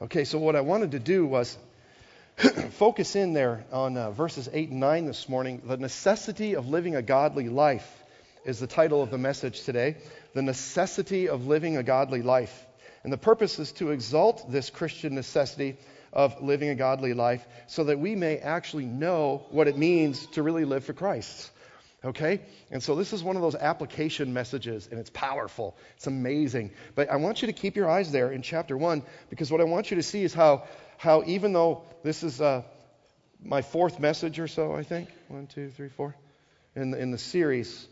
Okay, so what I wanted to do was focus in there on verses 8 and 9 this morning. The necessity of living a godly life is the title of the message today. The necessity of living a godly life. And the purpose is to exalt this Christian necessity of living a godly life so that we may actually know what it means to really live for Christ. Okay? And so this is one of those application messages, and it's powerful. It's amazing. But I want you to keep your eyes there in chapter 1, because what I want you to see is how even though this is my fourth message or so, I think, 1, 2, 3, 4, in the series,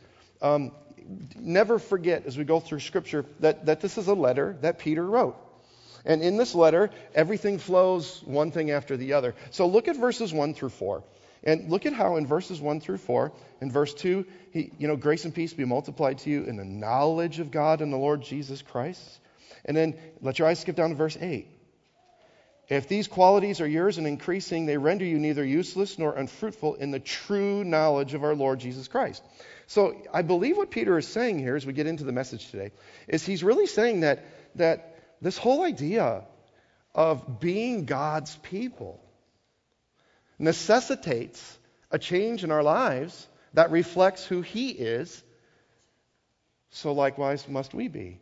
never forget as we go through Scripture that this is a letter that Peter wrote. And in this letter, everything flows one thing after the other. So look at verses 1 through 4. And look at how in verses 1 through 4, in verse 2, grace and peace be multiplied to you in the knowledge of God and the Lord Jesus Christ. And then let your eyes skip down to verse 8. If these qualities are yours and increasing, they render you neither useless nor unfruitful in the true knowledge of our Lord Jesus Christ. So I believe what Peter is saying here as we get into the message today is he's really saying that this whole idea of being God's people necessitates a change in our lives that reflects who He is, so likewise must we be.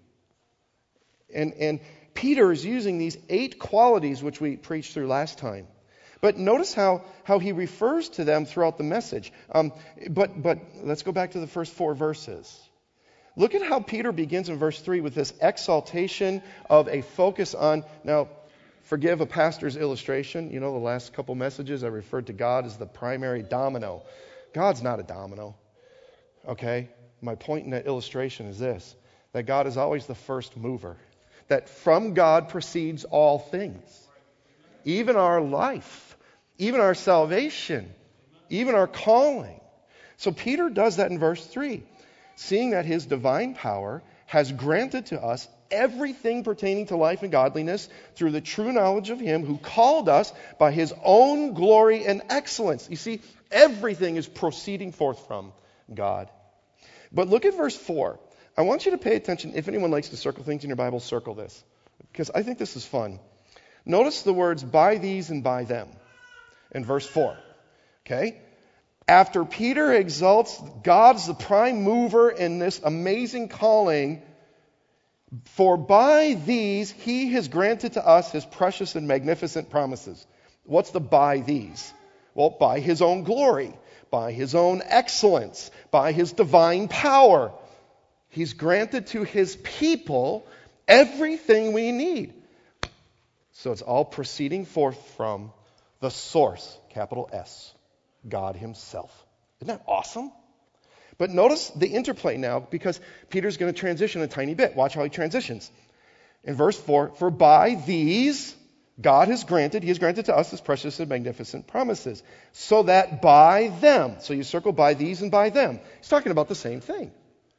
And Peter is using these 8 qualities which we preached through last time. But notice how he refers to them throughout the message. But let's go back to the first 4 verses. Look at how Peter begins in verse 3 with this exaltation of a focus on, now, forgive a pastor's illustration. The last couple messages I referred to God as the primary domino. God's not a domino. Okay? My point in that illustration is this, that God is always the first mover. That from God proceeds all things. Even our life. Even our salvation. Even our calling. So Peter does that in verse 3. Seeing that His divine power has granted to us everything pertaining to life and godliness through the true knowledge of Him who called us by His own glory and excellence. You see, everything is proceeding forth from God. But look at verse 4. I want you to pay attention. If anyone likes to circle things in your Bible, circle this, because I think this is fun. Notice the words by these and by them in verse 4. Okay? After Peter exalts God's the prime mover in this amazing calling, for by these He has granted to us His precious and magnificent promises. What's the by these? Well, by His own glory, by His own excellence, by His divine power. He's granted to His people everything we need. So it's all proceeding forth from the source, capital S, God Himself. Isn't that awesome? But notice the interplay now, because Peter's going to transition a tiny bit. Watch how he transitions. In verse 4, for by these God has granted, He has granted to us His precious and magnificent promises, so that by them, so you circle by these and by them. He's talking about the same thing.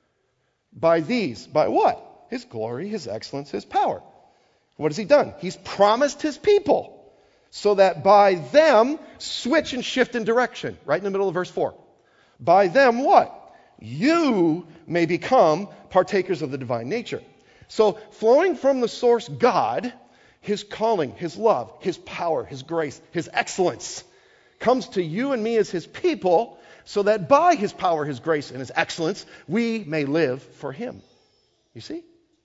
By these, by what? His glory, His excellence, His power. What has He done? He's promised His people, so that by them, switch and shift in direction, right in the middle of verse 4. By them what? You may become partakers of the divine nature. So flowing from the source God, His calling, His love, His power, His grace, His excellence comes to you and me as His people, so that by His power, His grace, and His excellence, we may live for Him. You see?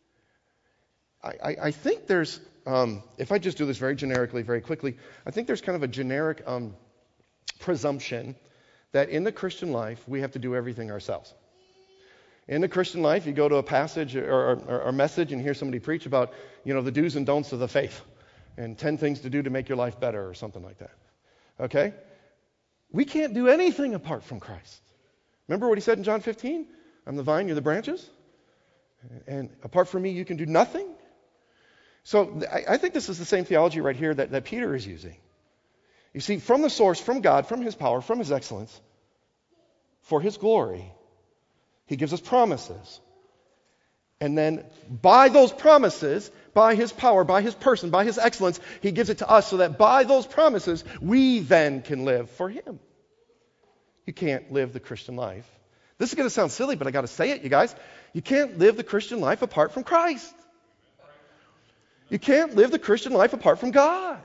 I think there's, if I just do this very generically, very quickly, I think there's kind of a generic presumption that in the Christian life, we have to do everything ourselves. In the Christian life, you go to a passage or a message and hear somebody preach about, the do's and don'ts of the faith and 10 things to do to make your life better or something like that. Okay? We can't do anything apart from Christ. Remember what He said in John 15? I'm the vine, you're the branches. And apart from me, you can do nothing. So I think this is the same theology right here that Peter is using. You see, from the source, from God, from His power, from His excellence, for His glory, He gives us promises. And then by those promises, by His power, by His person, by His excellence, He gives it to us so that by those promises, we then can live for Him. You can't live the Christian life. This is going to sound silly, but I got to say it, you guys. You can't live the Christian life apart from Christ. You can't live the Christian life apart from God.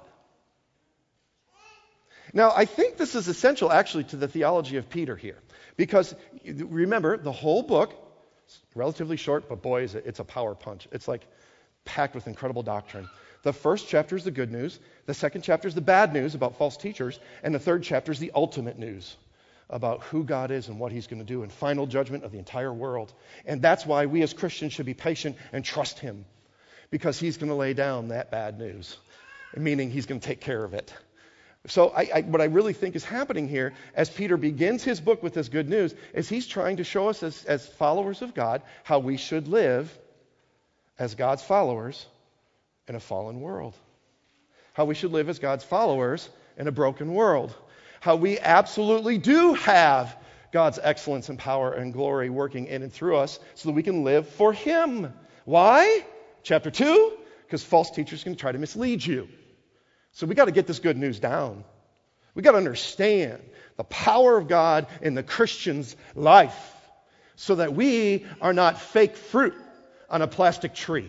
Now, I think this is essential actually to the theology of Peter here. Because remember, the whole book is relatively short, but boy, it's a power punch. It's like packed with incredible doctrine. The first chapter is the good news. The second chapter is the bad news about false teachers. And the third chapter is the ultimate news about who God is and what he's going to do and final judgment of the entire world. And that's why we as Christians should be patient and trust him. Because he's going to lay down that bad news. Meaning he's going to take care of it. So what I really think is happening here as Peter begins his book with this good news is he's trying to show us as followers of God how we should live as God's followers in a fallen world. How we should live as God's followers in a broken world. How we absolutely do have God's excellence and power and glory working in and through us so that we can live for him. Why? Chapter 2, because false teachers can try to mislead you. So we got to get this good news down. We got to understand the power of God in the Christian's life so that we are not fake fruit on a plastic tree.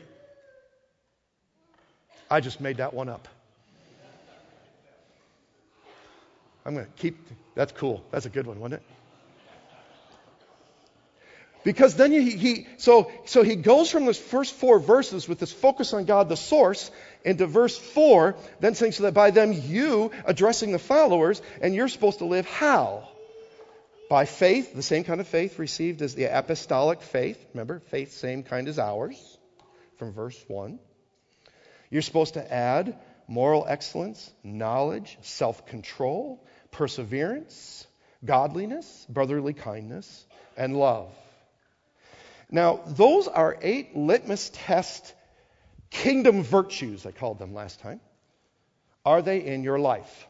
I just made that one up. I'm going to keep, that's cool. That's a good one, wasn't it? Because then he goes from those first 4 verses with this focus on God, the source, into verse 4, then saying so that by them you, addressing the followers, and you're supposed to live how? By faith, the same kind of faith received as the apostolic faith. Remember, faith same kind as ours, from verse 1. You're supposed to add moral excellence, knowledge, self-control, perseverance, godliness, brotherly kindness, and love. Now, those are 8 litmus test kingdom virtues, I called them last time. Are they in your life?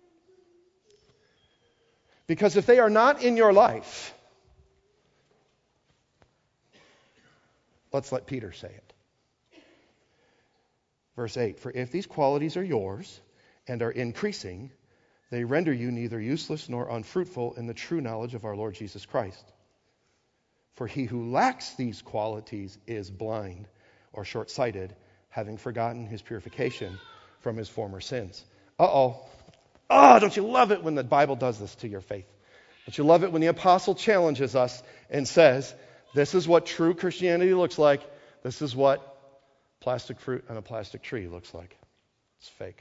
Because if they are not in your life, let's let Peter say it. Verse 8, for if these qualities are yours and are increasing, they render you neither useless nor unfruitful in the true knowledge of our Lord Jesus Christ. For he who lacks these qualities is blind or short-sighted, having forgotten his purification from his former sins. Oh, don't you love it when the Bible does this to your faith? Don't you love it when the apostle challenges us and says, this is what true Christianity looks like. This is what plastic fruit on a plastic tree looks like. It's fake.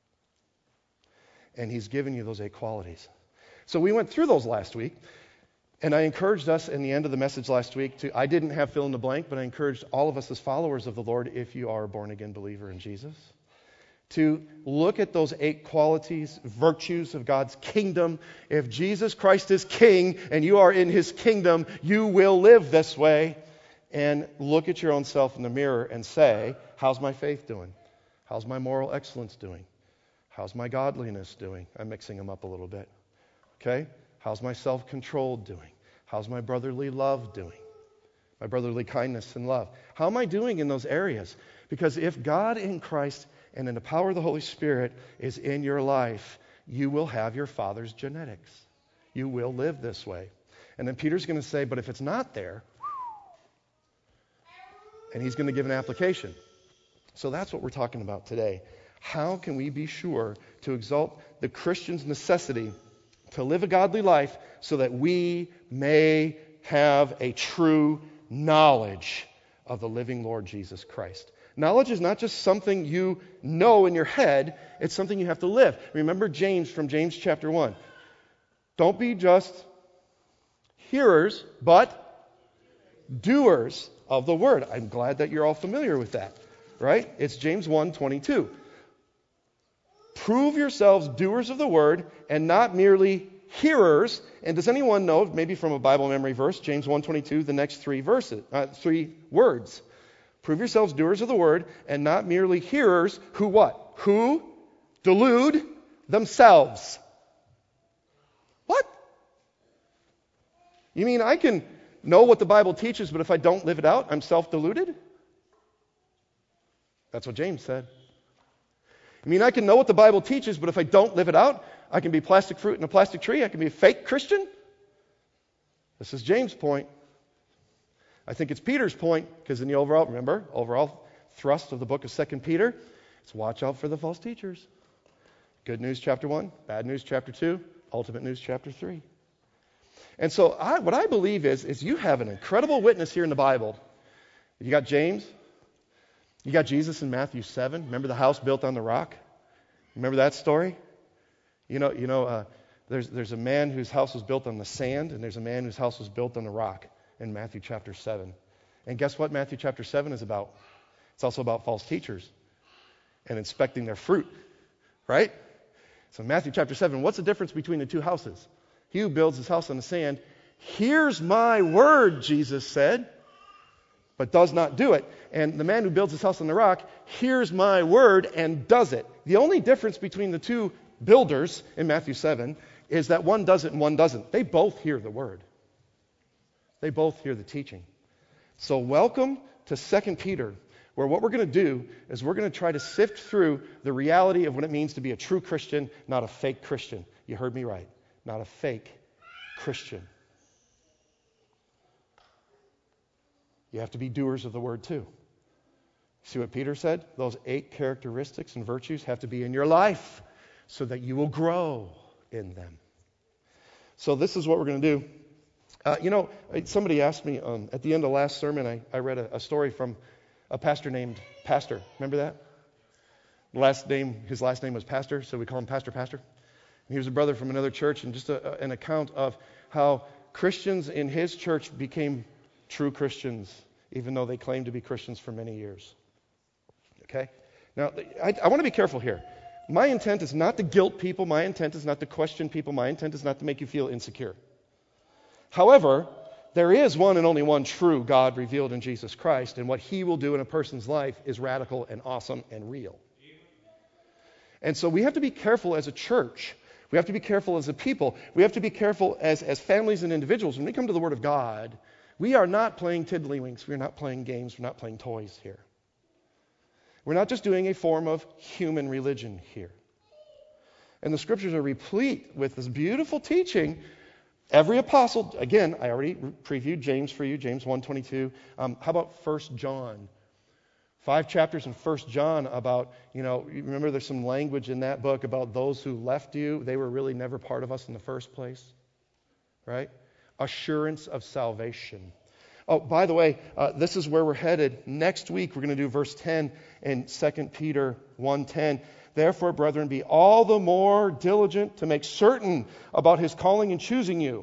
And he's given you those 8 qualities. So we went through those last week. And I encouraged us in the end of the message last week I didn't have fill in the blank, but I encouraged all of us as followers of the Lord, if you are a born-again believer in Jesus, to look at those 8 qualities, virtues of God's kingdom. If Jesus Christ is king and you are in his kingdom, you will live this way. And look at your own self in the mirror and say, how's my faith doing? How's my moral excellence doing? How's my godliness doing? I'm mixing them up a little bit. Okay? How's my self-control doing? How's my brotherly love doing? My brotherly kindness and love. How am I doing in those areas? Because if God in Christ and in the power of the Holy Spirit is in your life, you will have your Father's genetics. You will live this way. And then Peter's going to say, but if it's not there, and he's going to give an application. So that's what we're talking about today. How can we be sure to exalt the Christian's necessity to live a godly life so that we may have a true knowledge of the living Lord Jesus Christ? Knowledge is not just something you know in your head, it's something you have to live. Remember James from James chapter 1. Don't be just hearers, but doers of the word. I'm glad that you're all familiar with that, right? It's James 1:22. Prove yourselves doers of the word and not merely hearers. And does anyone know, maybe from a Bible memory verse, James 1:22, the next 3 words. Prove yourselves doers of the word and not merely hearers who what? Who delude themselves. What? You mean I can know what the Bible teaches, but if I don't live it out, I'm self-deluded? That's what James said. I mean, I can know what the Bible teaches, but if I don't live it out, I can be plastic fruit in a plastic tree. I can be a fake Christian. This is James' point. I think it's Peter's point, because in the overall thrust of the book of 2 Peter. It's watch out for the false teachers. Good news, chapter 1. Bad news, chapter 2. Ultimate news, chapter 3. And so what I believe is you have an incredible witness here in the Bible. You got James. You got Jesus in Matthew 7. Remember the house built on the rock? Remember that story? There's a man whose house was built on the sand, and there's a man whose house was built on the rock in Matthew chapter 7. And guess what Matthew chapter 7 is about? It's also about false teachers and inspecting their fruit, right? So Matthew chapter 7, what's the difference between the two houses? He who builds his house on the sand hears my word, Jesus said, but does not do it. And the man who builds his house on the rock hears my word and does it. The only difference between the two builders in Matthew 7 is that one does it and one doesn't. They both hear the word. They both hear the teaching. So welcome to 2 Peter, where what we're going to do is we're going to try to sift through the reality of what it means to be a true Christian, not a fake Christian. You heard me right. Not a fake Christian. You have to be doers of the word too. See what Peter said? Those 8 characteristics and virtues have to be in your life so that you will grow in them. So this is what we're going to do. Somebody asked me at the end of last sermon, I read a story from a pastor named Pastor. Remember that? His last name was Pastor, so we call him Pastor. And he was a brother from another church, and just an account of how Christians in his church became true Christians, even though they claimed to be Christians for many years. Okay? Now, I want to be careful here. My intent is not to guilt people. My intent is not to question people. My intent is not to make you feel insecure. However, there is one and only one true God revealed in Jesus Christ, and what he will do in a person's life is radical and awesome and real. And so we have to be careful as a church. We have to be careful as a people. We have to be careful as families and individuals. When we come to the Word of God, we are not playing tiddlywinks. We're not playing games. We're not playing toys here. We're not just doing a form of human religion here. And the Scriptures are replete with this beautiful teaching. Every apostle, again, I already previewed James for you, James 1:22. How about 1 John? 5 chapters in 1 John about, you remember there's some language in that book about those who left you. They were really never part of us in the first place, right? Assurance of salvation. Oh, by the way, this is where we're headed. Next week, we're going to do verse 10 in 2 Peter 1:10. Therefore, brethren, be all the more diligent to make certain about his calling and choosing you.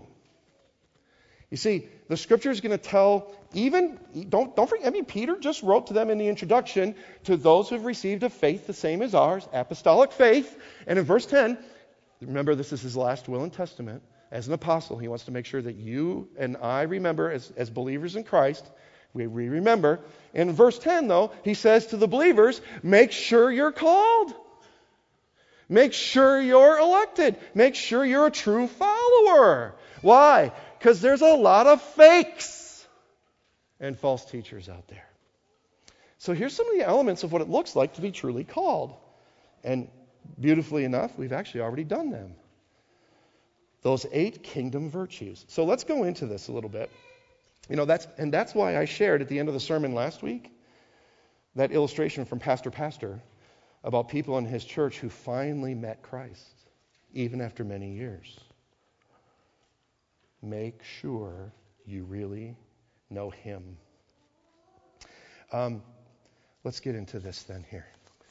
You see, the Scripture is going to tell don't forget, Peter just wrote to them in the introduction to those who have received a faith the same as ours, apostolic faith. And in verse 10, remember this is his last will and testament. As an apostle, he wants to make sure that you and I remember as believers in Christ. We remember. In verse 10, though, he says to the believers, make sure you're called. Make sure you're elected. Make sure you're a true follower. Why? Because there's a lot of fakes and false teachers out there. So here's some of the elements of what it looks like to be truly called. And beautifully enough, we've actually already done them. Those 8 kingdom virtues. So let's go into this a little bit. That's why I shared at the end of the sermon last week that illustration from Pastor about people in his church who finally met Christ, even after many years. Make sure you really know him. Let's get into this then here.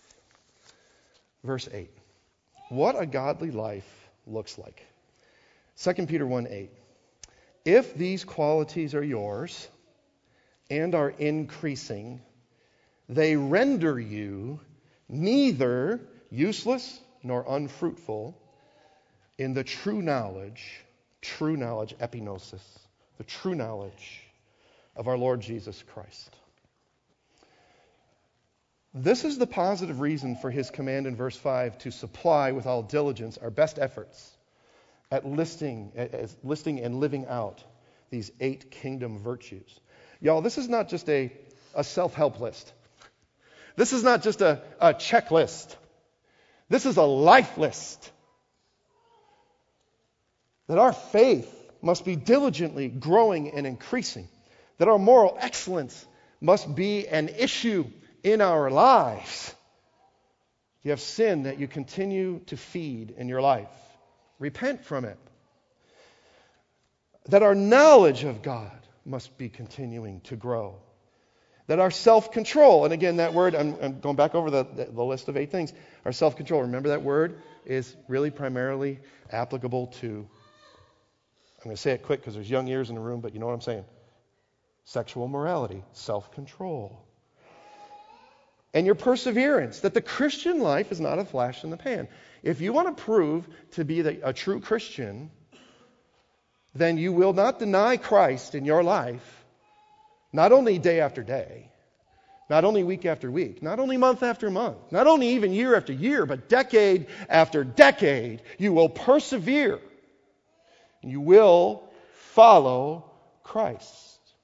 Verse 8. What a godly life looks like. 2 Peter 1:8. If these qualities are yours and are increasing, they render you neither useless nor unfruitful in the true knowledge, epinosis, the true knowledge of our Lord Jesus Christ. This is the positive reason for his command in verse 5 to supply with all diligence our best efforts at listing and living out these 8 kingdom virtues. Y'all, this is not just a self-help list. This is not just a checklist. This is a life list. That our faith must be diligently growing and increasing. That our moral excellence must be an issue in our lives. You have sin that you continue to feed in your life. Repent from it. That our knowledge of God must be continuing to grow. That our self-control, and again that word, I'm going back over the list of 8 things. Our self-control, remember that word is really primarily applicable to, I'm going to say it quick because there's young ears in the room, but you know what I'm saying. Sexual morality, self-control. And your perseverance, that the Christian life is not a flash in the pan. If you want to prove to be a true Christian, then you will not deny Christ in your life, not only day after day, not only week after week, not only month after month, not only even year after year, but decade after decade. You will persevere. You will follow Christ.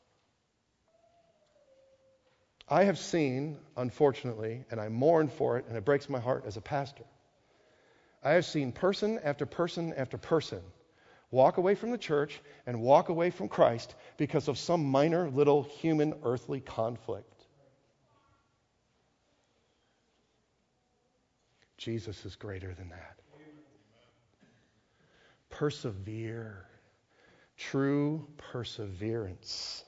I have seen, unfortunately, and I mourn for it, and it breaks my heart as a pastor, I have seen person after person after person walk away from the church and walk away from Christ because of some minor little human earthly conflict. Jesus is greater than that. Persevere. True perseverance.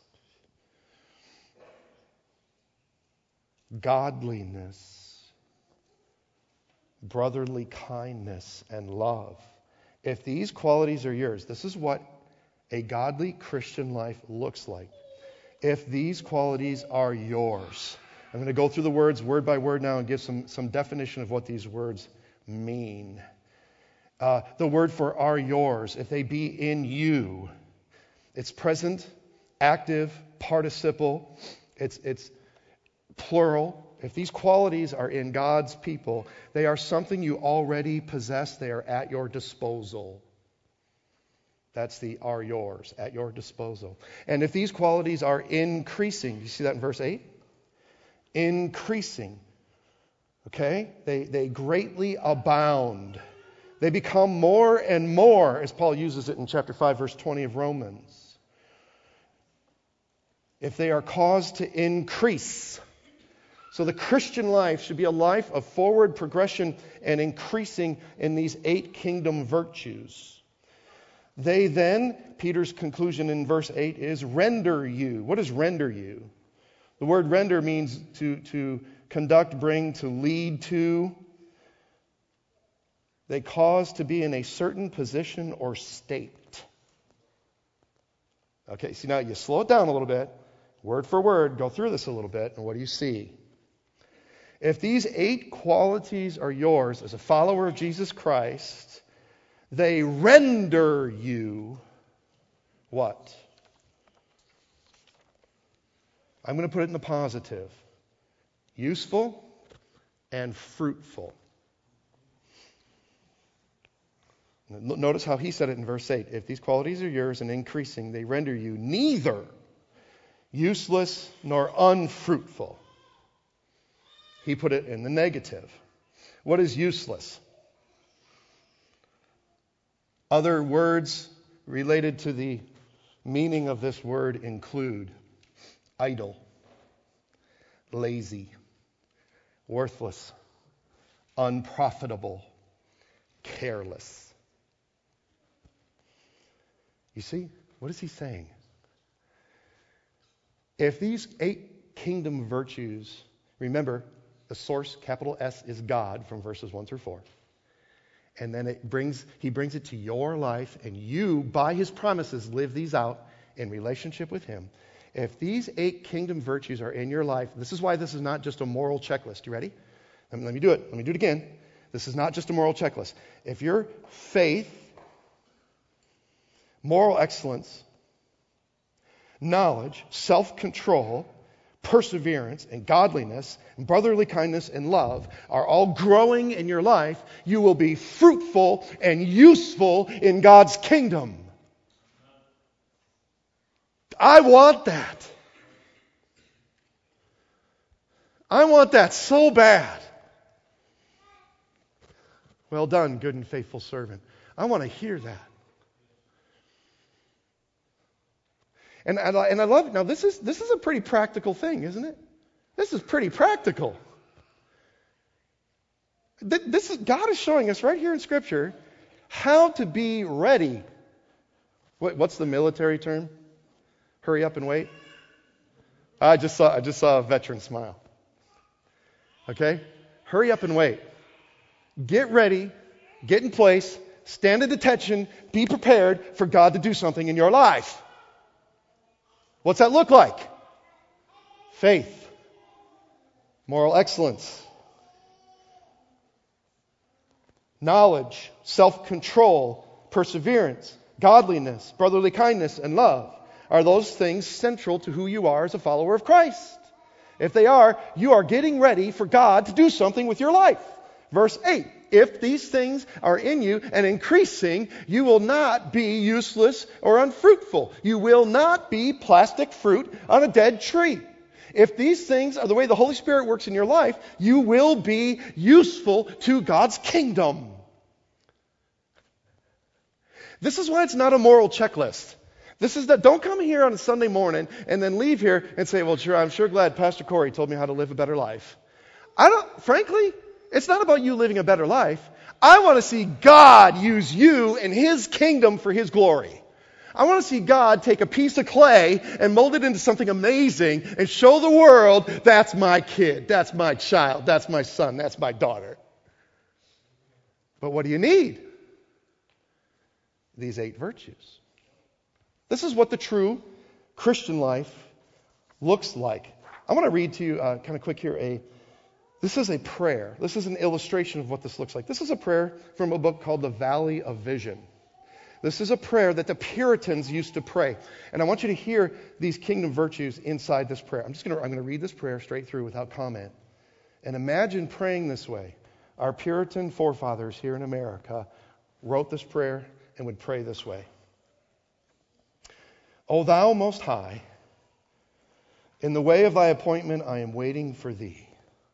Godliness, brotherly kindness, and love. If these qualities are yours, this is what a godly Christian life looks like. If these qualities are yours. I'm going to go through the words word by word now and give some definition of what these words mean. The word for are yours, if they be in you, it's present, active, participle. It's plural. If these qualities are in God's people, they are something you already possess. They are at your disposal. That's the are yours, at your disposal. And if these qualities are increasing, you see that in verse 8? Increasing. Okay? They greatly abound. They become more and more, as Paul uses it in chapter 5, verse 20 of Romans. If they are caused to increase. So the Christian life should be a life of forward progression and increasing in these 8 kingdom virtues. They then, Peter's conclusion in verse 8 is render you. What does render you? The word render means to conduct, bring, to lead to. They cause to be in a certain position or state. Okay, see now you slow it down a little bit. Word for word, go through this a little bit, and what do you see? If these 8 qualities are yours as a follower of Jesus Christ, they render you what? I'm going to put it in the positive. Useful and fruitful. Notice how he said it in verse 8. If these qualities are yours and increasing, they render you neither useless nor unfruitful. He put it in the negative. What is useless? Other words related to the meaning of this word include idle, lazy, worthless, unprofitable, careless. You see, what is he saying? If these 8 kingdom virtues, remember, the source, capital S, is God from verses 1 through 4. And then he brings it to your life, and you, by his promises, live these out in relationship with him. If these 8 kingdom virtues are in your life, this is why this is not just a moral checklist. You ready? Let me do it. Let me do it again. This is not just a moral checklist. If your faith, moral excellence, knowledge, self-control, perseverance, and godliness, and brotherly kindness and love are all growing in your life, you will be fruitful and useful in God's kingdom. I want that. I want that so bad. Well done, good and faithful servant. I want to hear that. And I love it. Now, this is a pretty practical thing, isn't it? This is pretty practical. God is showing us right here in Scripture how to be ready. What's the military term? Hurry up and wait. I just saw a veteran smile. Okay? Hurry up and wait. Get ready, get in place, stand at attention, be prepared for God to do something in your life. What's that look like? Faith, moral excellence, knowledge, self-control, perseverance, godliness, brotherly kindness, and love. Are those things central to who you are as a follower of Christ? If they are, you are getting ready for God to do something with your life. Verse 8, if these things are in you and increasing, you will not be useless or unfruitful. You will not be plastic fruit on a dead tree. If these things are the way the Holy Spirit works in your life, you will be useful to God's kingdom. This is why it's not a moral checklist. This is that. Don't come here on a Sunday morning and then leave here and say, well, sure, I'm sure glad Pastor Corey told me how to live a better life. Frankly, it's not about you living a better life. I want to see God use you and His kingdom for His glory. I want to see God take a piece of clay and mold it into something amazing and show the world, that's my kid, that's my child, that's my son, that's my daughter. But what do you need? These 8 virtues. This is what the true Christian life looks like. I want to read to you kind of quick here this is a prayer. This is an illustration of what this looks like. This is a prayer from a book called The Valley of Vision. This is a prayer that the Puritans used to pray. And I want you to hear these kingdom virtues inside this prayer. I'm going to read this prayer straight through without comment. And imagine praying this way. Our Puritan forefathers here in America wrote this prayer and would pray this way. O thou most high, in the way of thy appointment I am waiting for thee.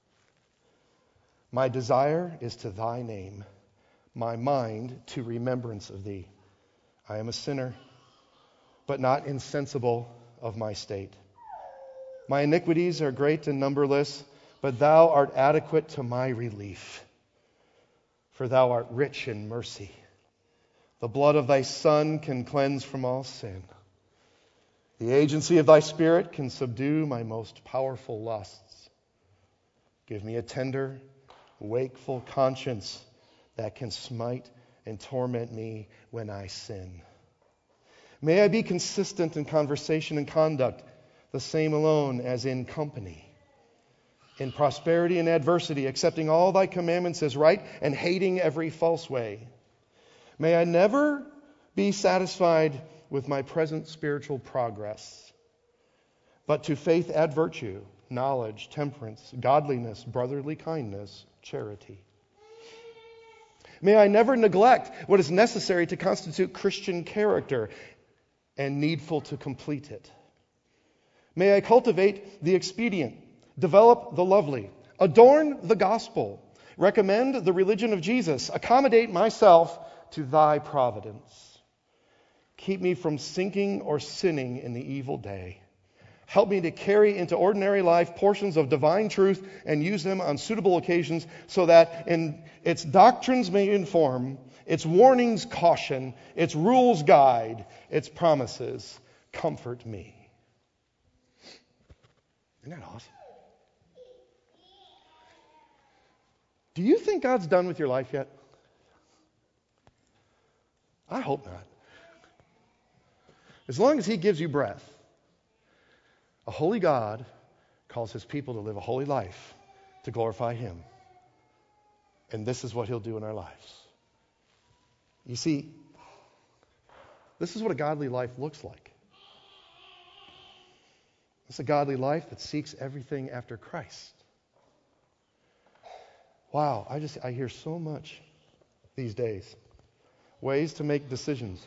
My desire is to thy name, my mind to remembrance of thee. I am a sinner, but not insensible of my state. My iniquities are great and numberless, but thou art adequate to my relief. For thou art rich in mercy. The blood of thy Son can cleanse from all sin. The agency of thy Spirit can subdue my most powerful lusts. Give me a tender, wakeful conscience that can smite and torment me when I sin. May I be consistent in conversation and conduct, the same alone as in company. In prosperity and adversity, accepting all thy commandments as right and hating every false way. May I never be satisfied with my present spiritual progress, but to faith add virtue, knowledge, temperance, godliness, brotherly kindness, charity. May I never neglect what is necessary to constitute Christian character and needful to complete it. May I cultivate the expedient, develop the lovely, adorn the gospel, recommend the religion of Jesus, accommodate myself to thy providence. Keep me from sinking or sinning in the evil day. Help me to carry into ordinary life portions of divine truth and use them on suitable occasions so that in its doctrines may inform, its warnings caution, its rules guide, its promises comfort me. Isn't that awesome? Do you think God's done with your life yet? I hope not. As long as He gives you breath, a holy God calls His people to live a holy life to glorify Him. And this is what He'll do in our lives. You see, this is what a godly life looks like. It's a godly life that seeks everything after Christ. Wow, I hear so much these days. Ways to make decisions.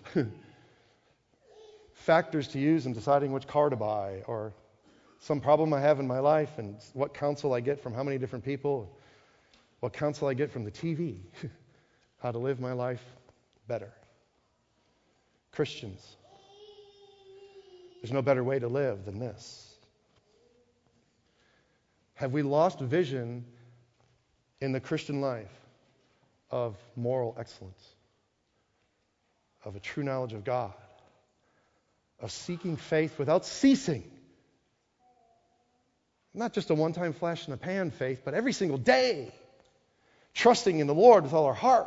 Factors to use in deciding which car to buy, or some problem I have in my life and what counsel I get from how many different people, what counsel I get from the TV, how to live my life better. Christians, there's no better way to live than this. Have we lost vision in the Christian life of moral excellence, of a true knowledge of God, of seeking faith without ceasing? Not just a one-time flash in the pan faith, but every single day, trusting in the Lord with all our heart.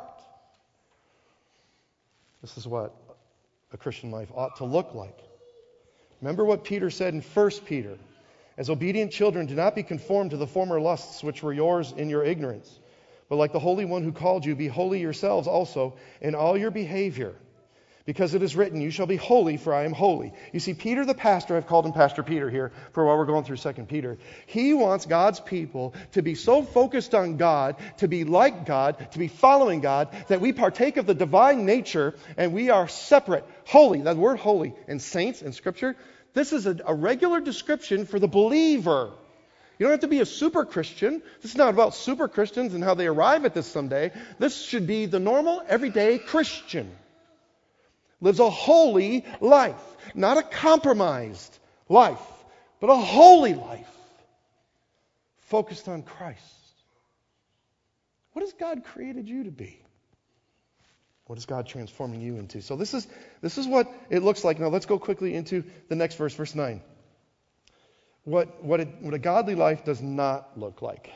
This is what a Christian life ought to look like. Remember what Peter said in 1 Peter. As obedient children, do not be conformed to the former lusts which were yours in your ignorance. But like the Holy One who called you, be holy yourselves also in all your behavior. Because it is written, you shall be holy, for I am holy. You see, Peter the pastor, I've called him Pastor Peter here for while we're going through 2 Peter. He wants God's people to be so focused on God, to be like God, to be following God, that we partake of the divine nature and we are separate. Holy, that word holy in saints in Scripture, this is a regular description for the believer. You don't have to be a super Christian. This is not about super Christians and how they arrive at this someday. This should be the normal, everyday Christian. Lives a holy life. Not a compromised life, but a holy life. Focused on Christ. What has God created you to be? What is God transforming you into? So this is what it looks like. Now let's go quickly into the next verse, verse 9. What a godly life does not look like.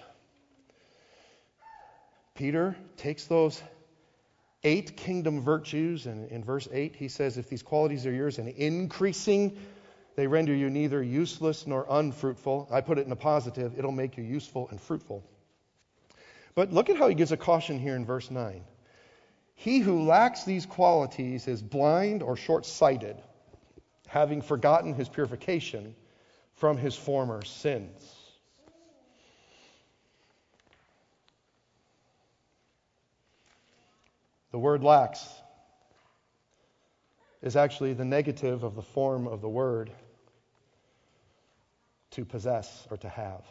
Peter takes those 8 kingdom virtues, and in verse 8 he says, if these qualities are yours and increasing, they render you neither useless nor unfruitful. I put it in a positive, it'll make you useful and fruitful. But look at how he gives a caution here in verse 9. He who lacks these qualities is blind or short-sighted, having forgotten his purification from his former sins. The word lacks is actually the negative of the form of the word to possess or to have.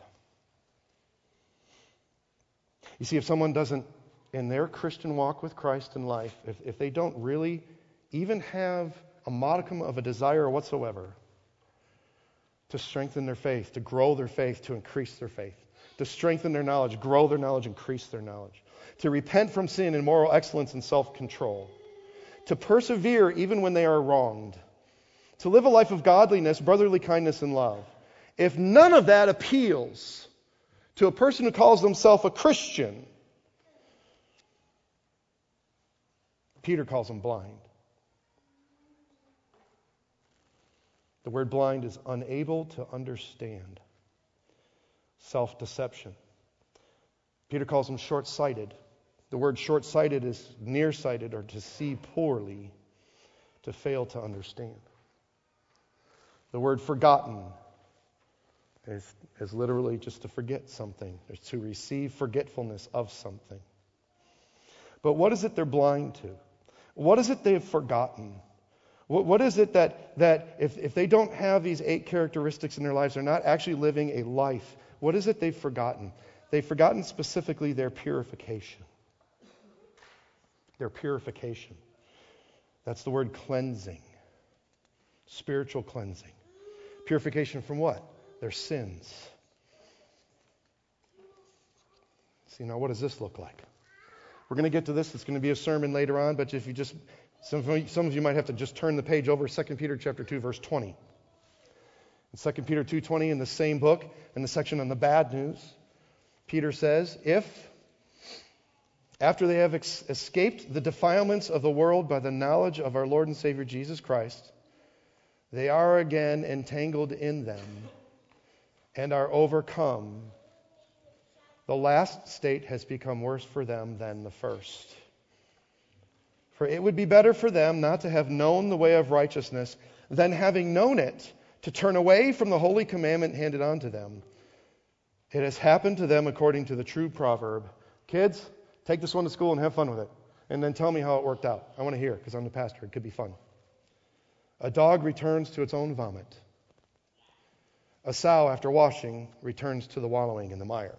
You see, if someone doesn't, in their Christian walk with Christ in life, if they don't really even have a modicum of a desire whatsoever to strengthen their faith, to grow their faith, to increase their faith, to strengthen their knowledge, grow their knowledge, increase their knowledge, to repent from sin in moral excellence and self-control, to persevere even when they are wronged, to live a life of godliness, brotherly kindness, and love. If none of that appeals to a person who calls themselves a Christian, Peter calls them blind. The word blind is unable to understand. Self-deception. Peter calls them short-sighted. The word short-sighted is nearsighted, or to see poorly, to fail to understand. The word forgotten is literally just to forget something. It's to receive forgetfulness of something. But what is it they're blind to? What is it they've forgotten? What is it that if they don't have these 8 characteristics in their lives, they're not actually living a life? What is it they've forgotten? They've forgotten specifically their purification. Their purification. That's the word cleansing. Spiritual cleansing. Purification from what? Their sins. See, now what does this look like? We're going to get to this. It's going to be a sermon later on, but if you just, some of you might have to just turn the page over, 2 Peter chapter 2, verse 20. In 2 Peter 2:20, in the same book, in the section on the bad news, Peter says, if, after they have escaped the defilements of the world by the knowledge of our Lord and Savior Jesus Christ, they are again entangled in them and are overcome, the last state has become worse for them than the first. For it would be better for them not to have known the way of righteousness than, having known it, to turn away from the holy commandment handed on to them. It has happened to them according to the true proverb. Kids, take this one to school and have fun with it. And then tell me how it worked out. I want to hear, because I'm the pastor. It could be fun. A dog returns to its own vomit. A sow, after washing, returns to the wallowing in the mire.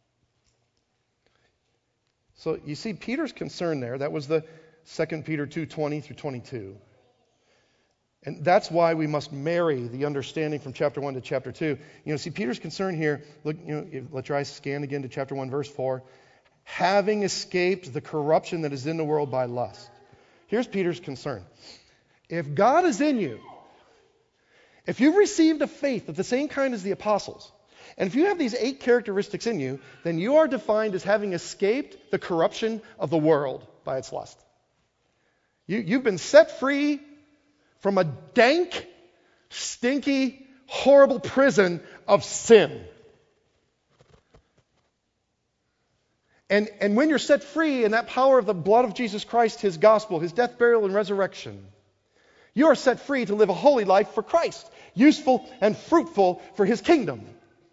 So you see Peter's concern there. That was the 2 Peter 2:20 through 22. And that's why we must marry the understanding from chapter 1 to chapter 2. See, Peter's concern here, look, let your eyes scan again to chapter 1, verse 4. Having escaped the corruption that is in the world by lust. Here's Peter's concern. If God is in you, if you've received a faith of the same kind as the apostles, and if you have these 8 characteristics in you, then you are defined as having escaped the corruption of the world by its lust. You've been set free from a dank, stinky, horrible prison of sin. And when you're set free in that power of the blood of Jesus Christ, His gospel, His death, burial, and resurrection, you are set free to live a holy life for Christ, useful and fruitful for His kingdom.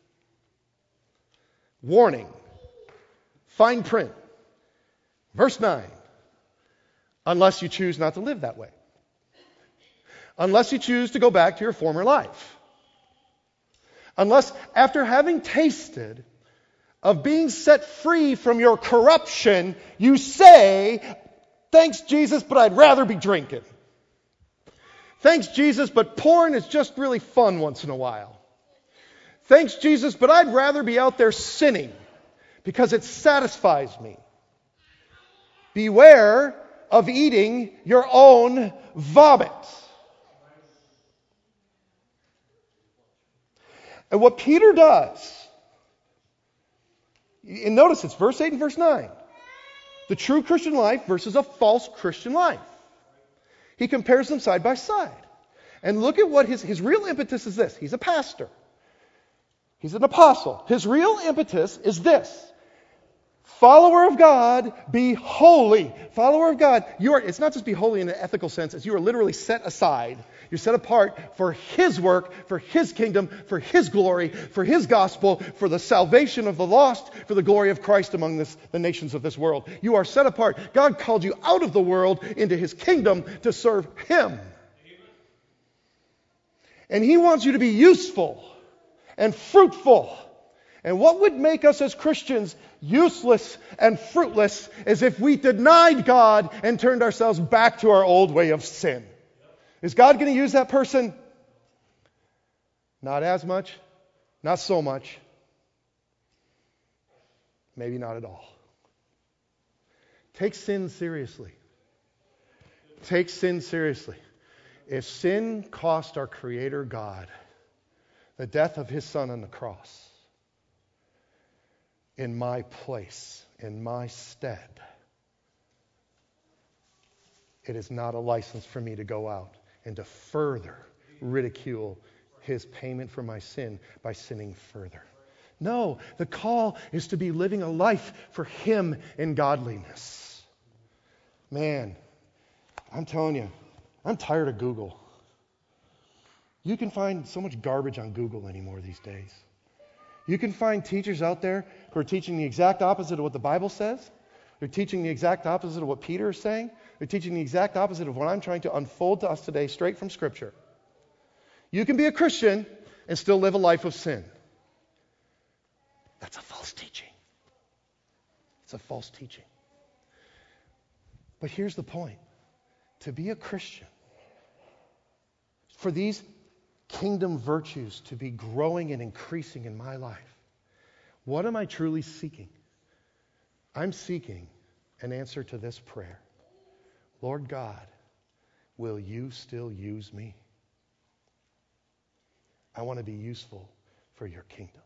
Warning. Fine print. Verse 9. Unless you choose not to live that way. Unless you choose to go back to your former life. Unless, after having tasted of being set free from your corruption, you say, thanks, Jesus, but I'd rather be drinking. Thanks, Jesus, but porn is just really fun once in a while. Thanks, Jesus, but I'd rather be out there sinning because it satisfies me. Beware of eating your own vomit. And what Peter does, and notice it's verse 8 and verse 9. The true Christian life versus a false Christian life. He compares them side by side. And look at what his real impetus is this. He's a pastor. He's an apostle. His real impetus is this. Follower of God, be holy. Follower of God, it's not just be holy in an ethical sense, it's you are literally set aside. You're set apart for His work, for His kingdom, for His glory, for His gospel, for the salvation of the lost, for the glory of Christ among the nations of this world. You are set apart. God called you out of the world into His kingdom to serve Him. And He wants you to be useful and fruitful. And what would make us as Christians useless and fruitless is if we denied God and turned ourselves back to our old way of sin. Is God going to use that person? Not as much, not so much, maybe not at all. Take sin seriously. Take sin seriously. If sin cost our Creator God the death of His Son on the cross, in my place, in my stead, it is not a license for me to go out and to further ridicule His payment for my sin by sinning further. No, the call is to be living a life for Him in godliness. Man, I'm telling you, I'm tired of Google. You can find so much garbage on Google anymore these days. You can find teachers out there who are teaching the exact opposite of what the Bible says. They're teaching the exact opposite of what Peter is saying. They're teaching the exact opposite of what I'm trying to unfold to us today straight from Scripture. You can be a Christian and still live a life of sin. That's a false teaching. It's a false teaching. But here's the point. To be a Christian, for these kingdom virtues to be growing and increasing in my life, what am I truly seeking? I'm seeking an answer to this prayer. Lord God, will you still use me? I want to be useful for your kingdom.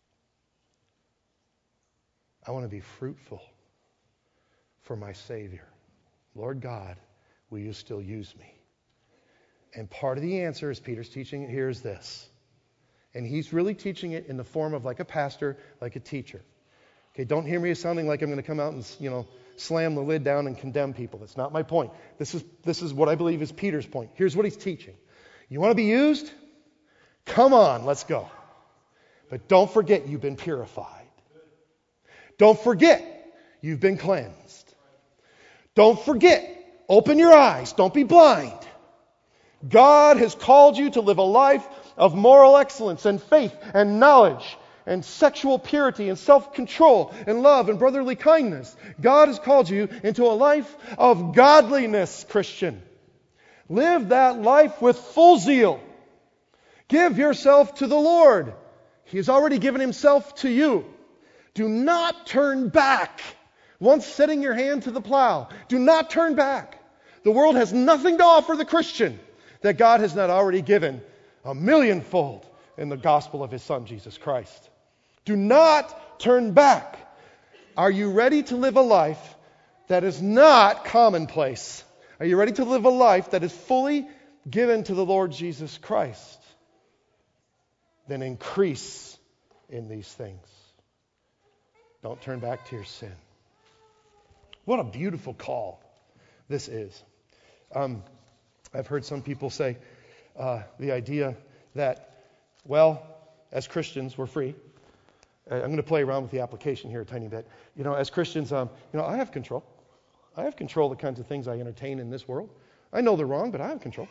I want to be fruitful for my Savior. Lord God, will you still use me? And part of the answer, as Peter's teaching it here, is this. And he's really teaching it in the form of like a pastor, like a teacher. Okay, don't hear me as sounding like I'm going to come out and, slam the lid down and condemn people. That's not my point. This is what I believe is Peter's point. Here's what he's teaching. You want to be used? Come on, let's go. But don't forget you've been purified. Don't forget you've been cleansed. Don't forget, open your eyes. Don't be blind. God has called you to live a life of moral excellence and faith and knowledge and sexual purity and self-control and love and brotherly kindness. God has called you into a life of godliness, Christian. Live that life with full zeal. Give yourself to the Lord. He has already given himself to you. Do not turn back. Once setting your hand to the plow, do not turn back. The world has nothing to offer the Christian that God has not already given a millionfold in the gospel of his Son, Jesus Christ. Do not turn back. Are you ready to live a life that is not commonplace? Are you ready to live a life that is fully given to the Lord Jesus Christ? Then increase in these things. Don't turn back to your sin. What a beautiful call this is. I've heard some people say the idea that, well, as Christians, we're free. I'm going to play around with the application here a tiny bit. As Christians, I have control. I have control of the kinds of things I entertain in this world. I know they're wrong, but I have control.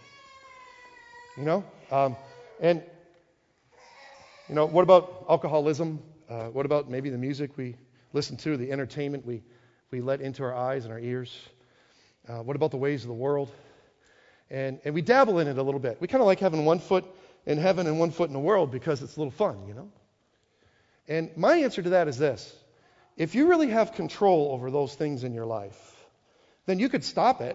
And what about alcoholism? What about maybe the music we listen to, the entertainment we let into our eyes and our ears? What about the ways of the world? And we dabble in it a little bit. We kind of like having one foot in heaven and one foot in the world because it's a little fun, And my answer to that is this. If you really have control over those things in your life, then you could stop it.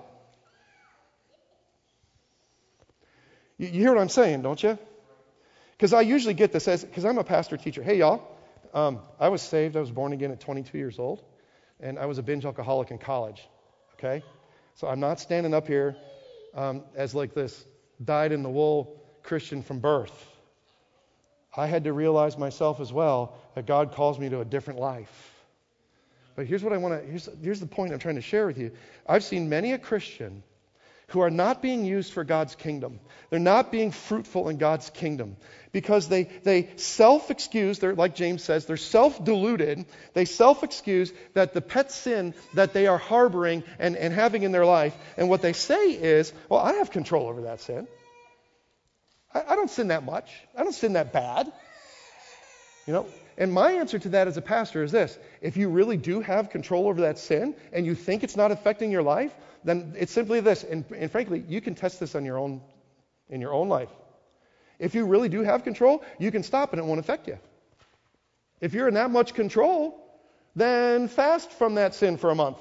You hear what I'm saying, don't you? Because I usually get this because I'm a pastor teacher. Hey, y'all, I was saved. I was born again at 22 years old, and I was a binge alcoholic in college. Okay? So I'm not standing up here as like this dyed-in-the-wool Christian from birth. I had to realize myself as well that God calls me to a different life. But here's what here's the point I'm trying to share with you. I've seen many a Christian who are not being used for God's kingdom. They're not being fruitful in God's kingdom because they self-excuse, like James says, they're self-deluded. They self-excuse that the pet sin that they are harboring and having in their life, and what they say is, well, I have control over that sin. I don't sin that much. I don't sin that bad. And my answer to that as a pastor is this. If you really do have control over that sin and you think it's not affecting your life, then it's simply this. And frankly, you can test this in your own life. If you really do have control, you can stop and it won't affect you. If you're in that much control, then fast from that sin for a month.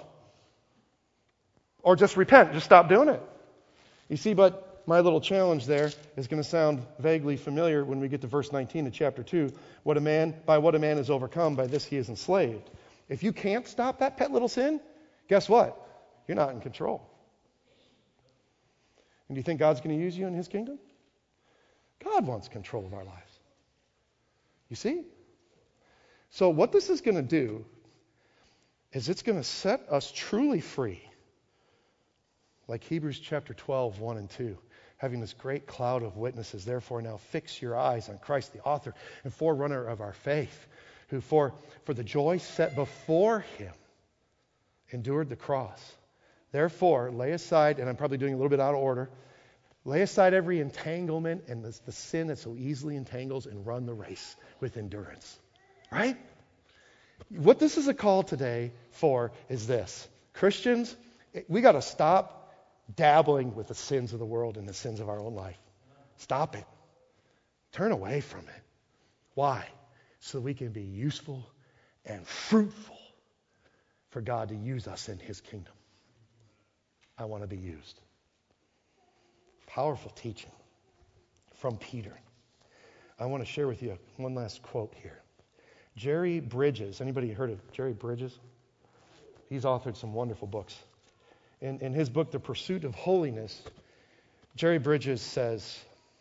Or just repent. Just stop doing it. You see, but my little challenge there is going to sound vaguely familiar when we get to verse 19 of chapter 2. By what a man is overcome, by this he is enslaved. If you can't stop that pet little sin, guess what? You're not in control. And do you think God's going to use you in his kingdom? God wants control of our lives. You see? So what this is going to do is it's going to set us truly free. Like Hebrews chapter 12, 1 and 2. Having this great cloud of witnesses, therefore now fix your eyes on Christ, the author and forerunner of our faith, who for the joy set before him endured the cross. Therefore, lay aside, and I'm probably doing a little bit out of order, lay aside every entanglement and the sin that so easily entangles, and run the race with endurance. Right? What this is a call today for is this. Christians, we got to stop dabbling with the sins of the world and the sins of our own life. Stop it. Turn away from it. Why? So we can be useful and fruitful for God to use us in his kingdom. I want to be used. Powerful teaching from Peter. I want to share with you one last quote here. Jerry Bridges. Anybody heard of Jerry Bridges? He's authored some wonderful books. In his book, The Pursuit of Holiness, Jerry Bridges says,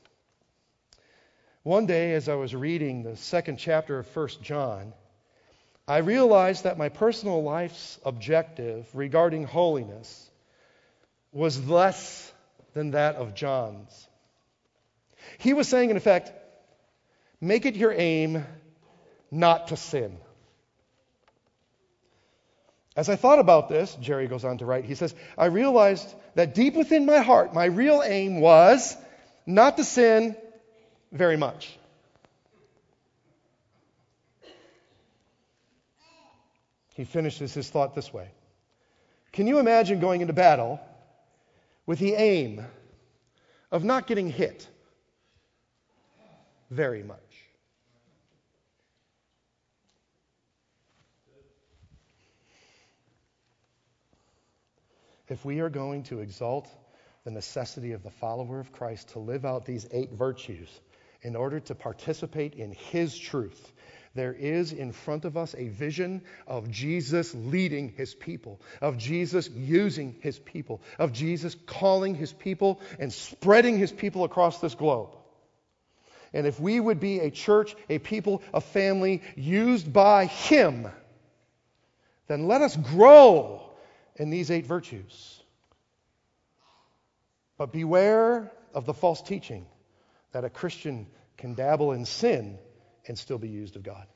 one day as I was reading the second chapter of 1 John, I realized that my personal life's objective regarding holiness was less than that of John's. He was saying, in effect, make it your aim not to sin. As I thought about this, Jerry goes on to write, he says, I realized that deep within my heart, my real aim was not to sin very much. He finishes his thought this way. Can you imagine going into battle with the aim of not getting hit very much. If we are going to exalt the necessity of the follower of Christ to live out these 8 virtues in order to participate in His truth, there is in front of us a vision of Jesus leading His people, of Jesus using His people, of Jesus calling His people and spreading His people across this globe. And if we would be a church, a people, a family used by Him, then let us grow in these 8 virtues. But beware of the false teaching that a Christian can dabble in sin and still be used of God.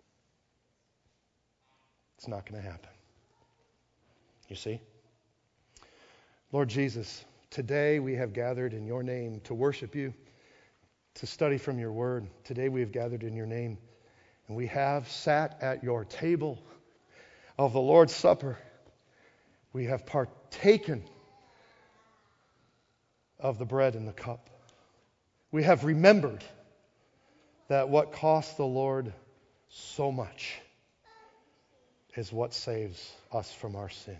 It's not going to happen. You see? Lord Jesus, today we have gathered in your name to worship you, to study from your word. Today we have gathered in your name, and we have sat at your table of the Lord's Supper. We have partaken of the bread and the cup. We have remembered that what cost the Lord so much is what saves us from our sin.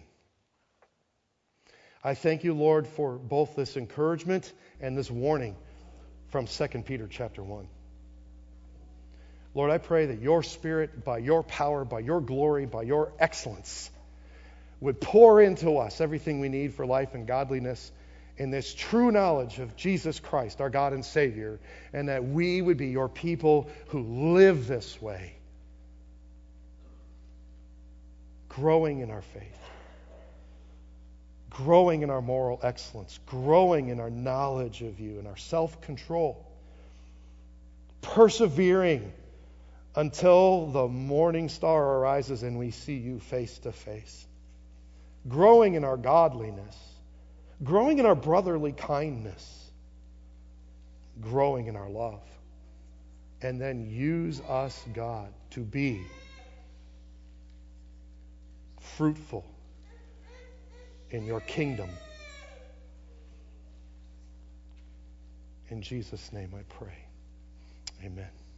I thank you, Lord, for both this encouragement and this warning from 2 Peter chapter 1. Lord, I pray that your Spirit, by your power, by your glory, by your excellence, would pour into us everything we need for life and godliness in this true knowledge of Jesus Christ, our God and Savior, and that we would be your people who live this way, growing in our faith, growing in our moral excellence, growing in our knowledge of you and our self-control, persevering until the morning star arises and we see you face to face, growing in our godliness, growing in our brotherly kindness, growing in our love. And then use us, God, to be fruitful in your kingdom. In Jesus' name I pray. Amen.